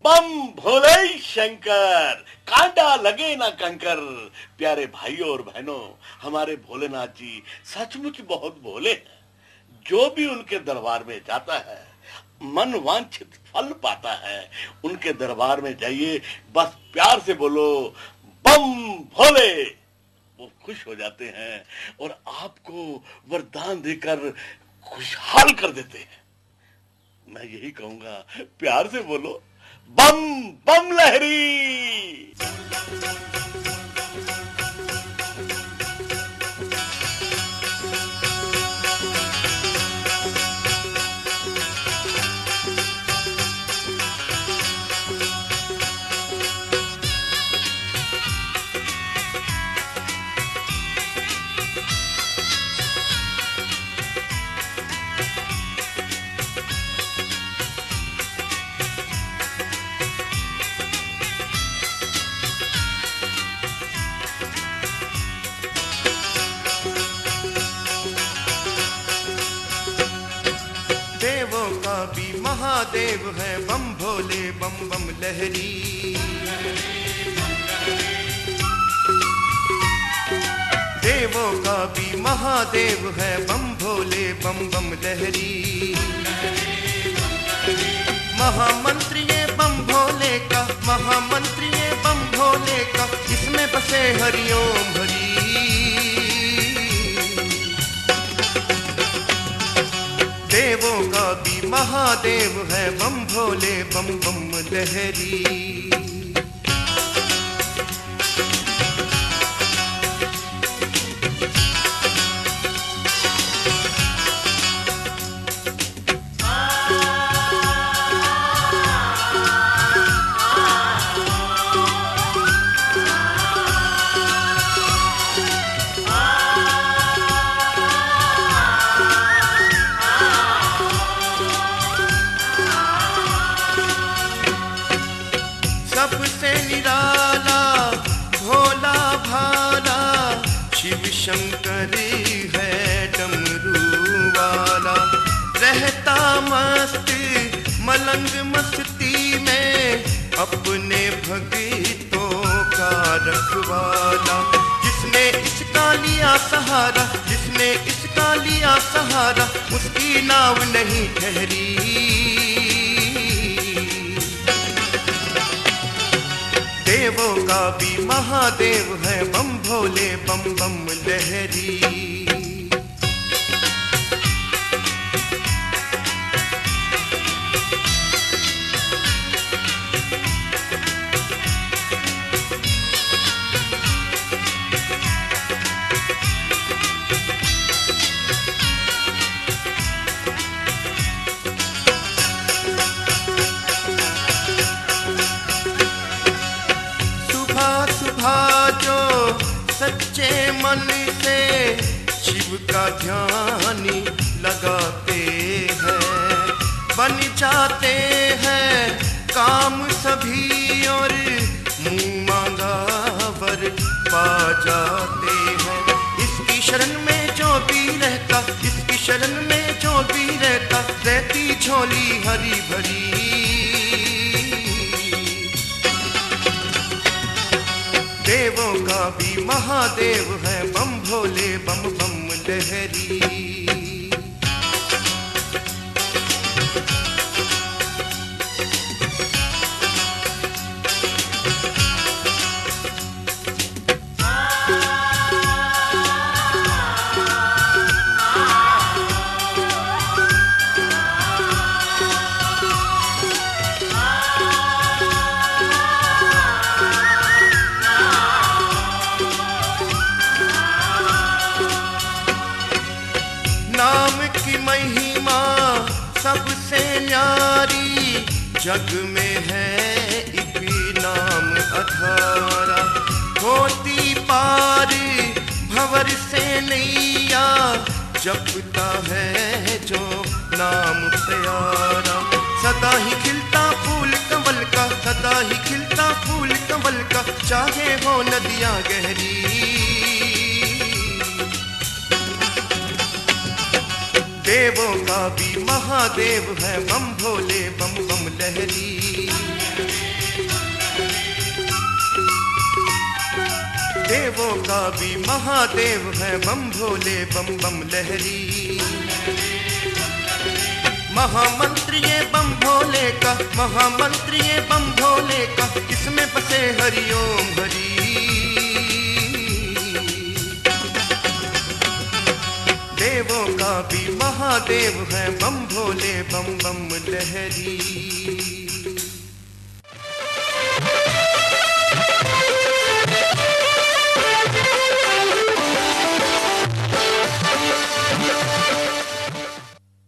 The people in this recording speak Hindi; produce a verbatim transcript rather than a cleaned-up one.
बम भोले शंकर, कांटा लगे ना कंकर। प्यारे भाइयों और बहनों, हमारे भोलेनाथ जी सचमुच बहुत भोले हैं। जो भी उनके दरबार में जाता है मन वांछित फल पाता है। उनके दरबार में जाइए, बस प्यार से बोलो बम भोले, वो खुश हो जाते हैं और आपको वरदान देकर खुशहाल कर देते हैं। मैं यही कहूंगा, प्यार से बोलो बम बम लहरी। देवों का भी महादेव है बम भोले बम बम लहरी। देवों का भी महादेव है बम भोले बम बम लहरी। महामंत्री ये बम भोले का, महामंत्री ये बम भोले का, इसमें बसे हरिओम हरि। देवों का भी महादेव है बम भोले बम बम लहरी। सबसे निराला भोला भाला शिव शंकर है डमरू वाला। रहता मस्त मलंग मस्ती में अपने भक्तों का रखवाला। जिसने इसका लिया सहारा, जिसने इसका लिया सहारा, उसकी नाव नहीं ठहरी। देवों का भी महादेव है बम भोले बम बम लहरी। जो सच्चे मन से शिव का ध्यान लगाते हैं, बन जाते हैं काम सभी और मुंह मांगा वर पा जाते हैं। इसकी शरण में जो भी रहता, इसकी शरण में जो भी रहता, रहती झोली हरी भरी। देवों का भी महादेव है बम भोले बम बम लहरी। नाम की महिमा सबसे न्यारी, जग में है एक नाम अधारा। होती पार भंवर से नैया, जपता है जो नाम प्यारा। सदा ही खिलता फूल कमल का, सदा ही खिलता फूल कमल का, चाहे हो नदियाँ गहरी। देवों का भी महादेव है बम भोले बम बम लहरी। देवों का भी महादेव है बम भोले बम बम लहरी। महामंत्र ये बम भोले का, महामंत्र ये बम भोले का, इसमें बसे हरिओम हरि। देवों का भी महादेव है बम भोले बम बम लहरी।